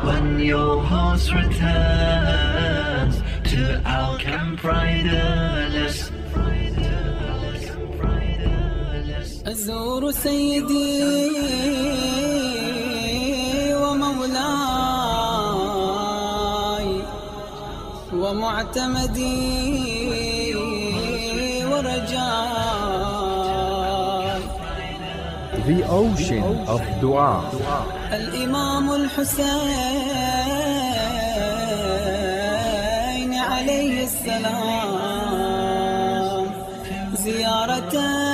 when your host returns to our camp riderless. أزور سيدي ومولاي ومعتمدي ورجاي. The ocean of dua. الإمام الحسين عليه السلام زيارة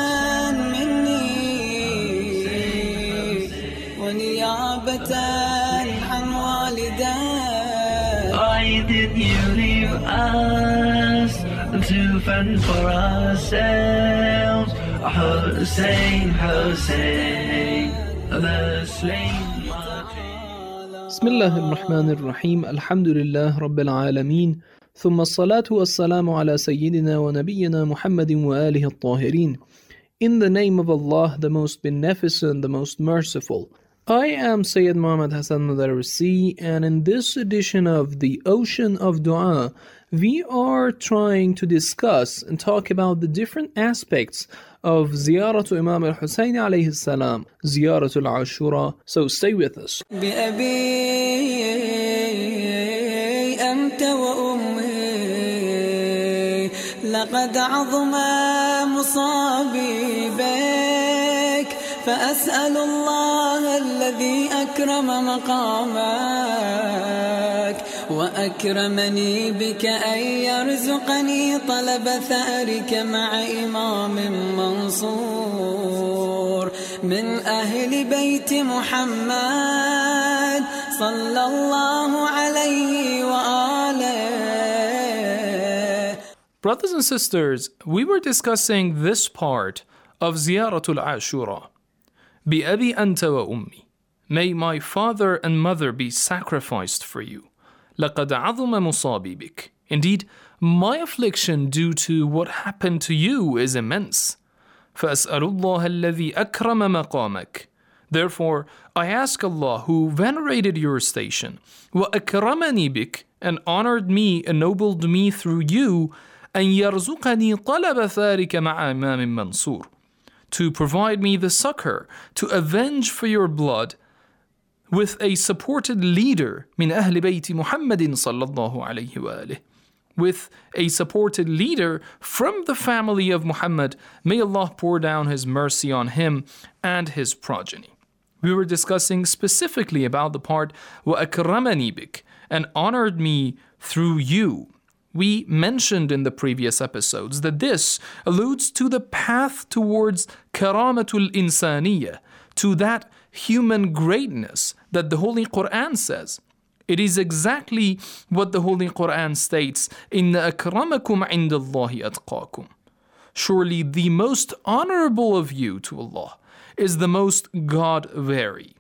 ونيابة عن والدي. Why did you leave us to fend for ourselves? Hussein, Hussein, the slain. بسم الله الرحمن الرحيم. الحمد لله رب العالمين، ثم الصلاة والسلام على سيدنا ونبينا محمد وآله الطاهرين. In the name of Allah, the most beneficent, the most merciful. I am Sayyid Muhammad Hassan Madarisi, and in this edition of the Ocean of Dua, we are trying to discuss and talk about the different aspects of Ziyaratul Imam al-Hussein alayhi salam, Ziyaratul Ashura. So stay with us. بأبي أنت وأمي لقد عظم مصابي بك، فأسأل الله الذي أكرم مقامك وأكرمني بك أن يرزقني طلب ثأرك مع إمام منصور من أهل بيت محمد صلى الله عليه وآله. Brothers and sisters, we were discussing this part of Ziyaratul Ashura. بِأَبِي أَنْتَ وَأُمِّي. May my father and mother be sacrificed for you. لَقَدْ عَظُمَ مُصَابِي بِكَ. Indeed, my affliction due to what happened to you is immense. فَأَسْأَلُ اللَّهَ الَّذِي أَكْرَمَ مَقَامَكَ. Therefore, I ask Allah who venerated your station, وَأَكْرَمَنِي بِكَ, and honored me, ennobled me through you, أَنْ يَرْزُقَنِي طَلَبَ ثَارِكَ مَعَ إِمَامٍ مَنْصُورٍ, to provide me the succor, to avenge for your blood with a supported leader min ahli bayti Muhammadin sallallahu alayhi wa alihi, with a supported leader from the family of Muhammad. May Allah pour down His mercy on him and his progeny. We were discussing specifically about the part وَأَكْرَمَنِي بِكَ, and honored me through you. We mentioned in the previous episodes that this alludes to the path towards karamatul insaniyya, to that human greatness that the Holy Quran says. It is exactly what the Holy Quran states, إِنَّ أَكْرَمَكُمْ عِنْدَ اللَّهِ أَتْقَاكُمْ. Surely the most honorable of you to Allah is the most God-wary.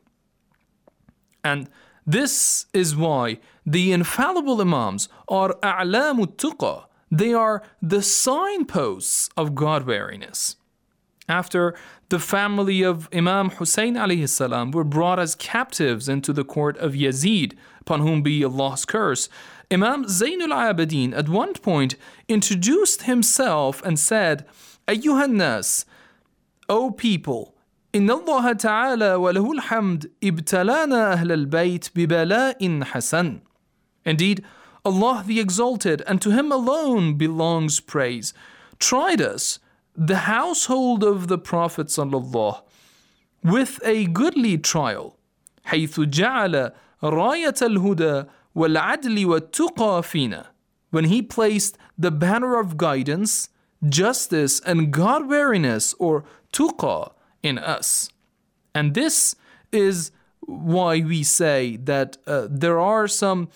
And this is why the infallible Imams are أعلام التقى. They are the signposts of God-wariness. After the family of Imam Hussein alayhi salam were brought as captives into the court of Yazid, upon whom be Allah's curse, Imam Zainul Abidin at one point introduced himself and said, أيها الناس, O people, إن الله تعالى وله الحمد ابتلانا أهل البيت ببلاء حسن. Indeed, Allah the Exalted, and to Him alone belongs praise, tried us, the household of the Prophet sallallahu, with a goodly trial. حيث جعل راية الهدى والعدل والتقى فينا. When He placed the banner of guidance, justice and God-wariness, or tuqa, in us. And this is why we say that there are some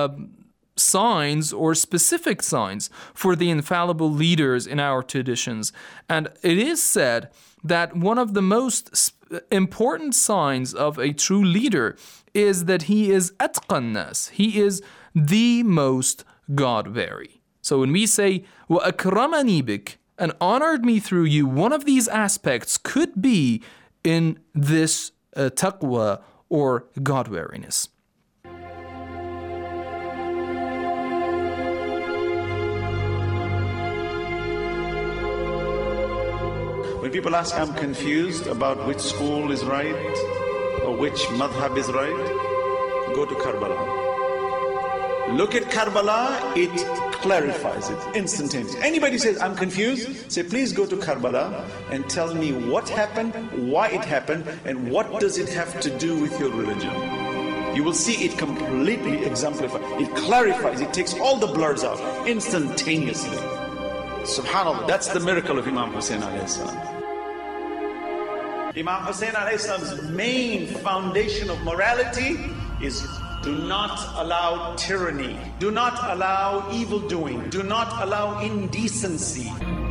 signs or specific signs for the infallible leaders in our traditions. And it is said that one of the most important signs of a true leader is that he is atqan nas. He is the most God-wary. So when we say وَأَكْرَمَنِي بِكَ, and honored me through you, one of these aspects could be in this taqwa or God-wariness. When people ask, I'm confused about which school is right or which madhab is right, go to Karbala. Look at Karbala, it clarifies it instantaneously. Anybody says, I'm confused, say, please go to Karbala and tell me what happened, why it happened, and what does it have to do with your religion. You will see it completely exemplified. It clarifies, it takes all the blurs out instantaneously. Subhanallah, that's the miracle of Imam Hussein alayhi salam. Imam Hussein alayhi salam's main foundation of morality is do not allow tyranny, do not allow evil doing, do not allow indecency.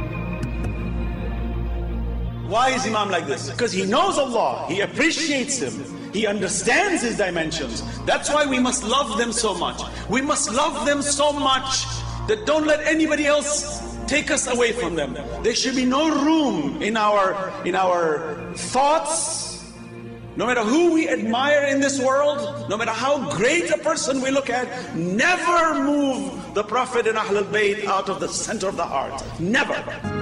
Why is Imam like this? Because he knows Allah, he appreciates Him, he understands His dimensions. That's why we must love them so much. We must love them so much that don't let anybody else take us away from them. There should be no room in our thoughts. No matter who we admire in this world, no matter how great a person we look at, never move the Prophet and Ahlul Bayt out of the center of the heart. Never.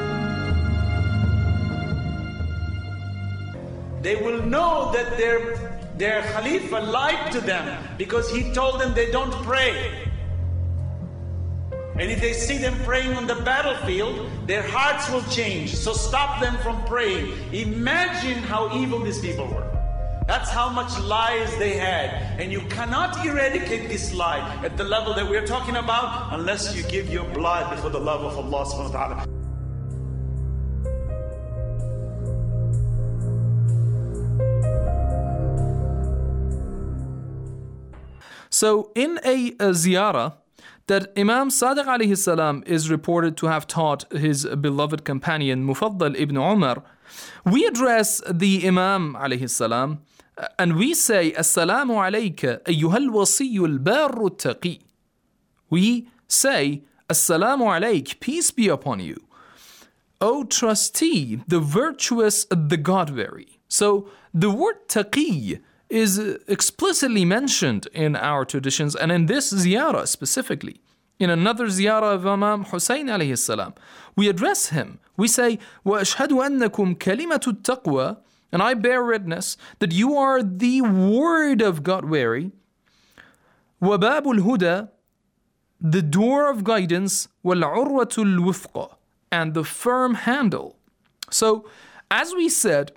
They will know that their Khalifa lied to them because he told them they don't pray. And if they see them praying on the battlefield, their hearts will change. So stop them from praying. Imagine how evil these people were. That's how much lies they had. And you cannot eradicate this lie at the level that we're talking about unless you give your blood for the love of Allah subhanahu wa ta'ala. So in a ziyarah that Imam Sadiq alayhi salam is reported to have taught his beloved companion Mufaddal ibn Umar, we address the Imam alayhi salam and we say, Assalamu alayka ayyuhal wasiyul barru taqi. We say, Assalamu alayk, peace be upon you, O trustee, the virtuous, the God-very. So the word taqi is explicitly mentioned in our traditions and in this ziyarah specifically. In another ziyarah of Imam Hussein alayhi salam, we address him. We say, وَأَشْهَدُ أَنَّكُمْ كَلِمَةُ التَّقْوَى, and I bear witness that you are the word of God-weary, وَبَابُ الْهُدَى, the door of guidance, وَالْعُرْوَةُ الْوُثْقَى, and the firm handle. So, as we said,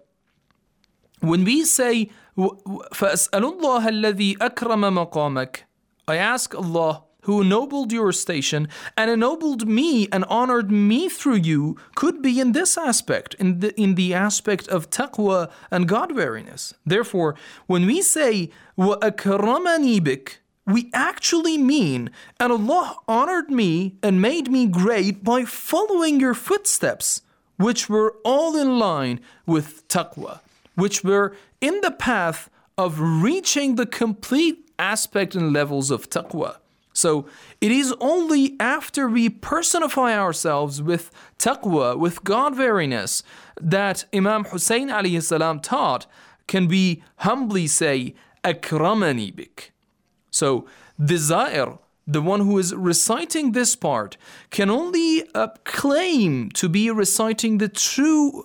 when we say, فَأَسْأَلُ اللَّهَ الَّذِي أَكْرَمَ مَقَامَكَ, I ask Allah who ennobled your station and ennobled me and honored me through you, could be in this aspect, in the aspect of taqwa and God-wariness. Therefore, when we say وَأَكْرَمَنِي بِكَ, we actually mean, and Allah honored me and made me great by following your footsteps, which were all in line with taqwa, which were in the path of reaching the complete aspect and levels of taqwa. So it is only after we personify ourselves with taqwa, with God-wariness, that Imam Hussein alayhi salam taught, can we humbly say, Akramani bik. So the Zair, the one who is reciting this part, can only claim to be reciting the true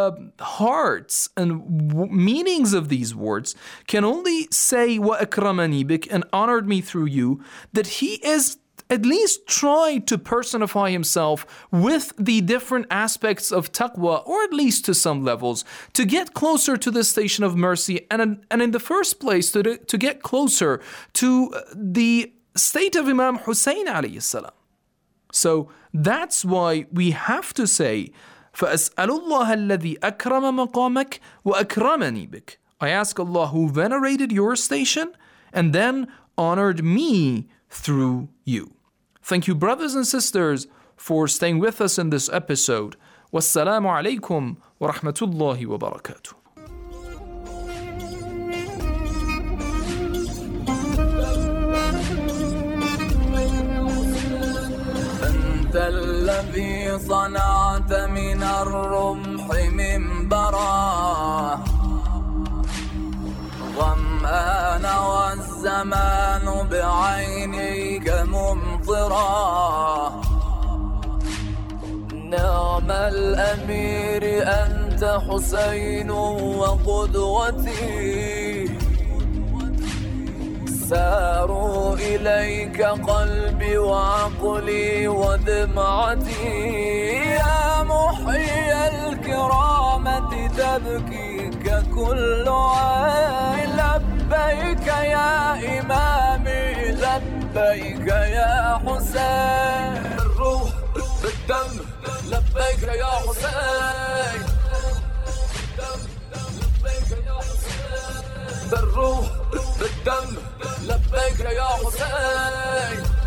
hearts and meanings of these words, can only say wa akramani bik, and honored me through you, that he is at least tried to personify himself with the different aspects of taqwa, or at least to some levels, to get closer to the station of mercy, and in the first place to get closer to the state of Imam Hussein alayhi salam. So that's why we have to say, فَأَسْأَلُ اللَّهَ الَّذِي أَكْرَمَ مَقَامَكَ وَأَكْرَمَنِي بِكَ. I ask Allah who venerated your station and then honored me through you. Thank you, brothers and sisters, for staying with us in this episode. Wassalamu alaikum wa rahmatullahi wa barakatuh. أنت الذي صنعت من الرمح منبرا ظمآن والزمان بعينيك ممطرا نعم الأمير أنت أنت حسين وقدوتي، ساروا إليك قلبي وعقلي ودمعتي، يا محيي الكرامة تبكيك كل عين، لبيك يا إمامي لبيك يا حسين، بالروح بالدم لبيك يا حسين، لبيك يا حسين، بالروح بالدم لبيك يا حسين.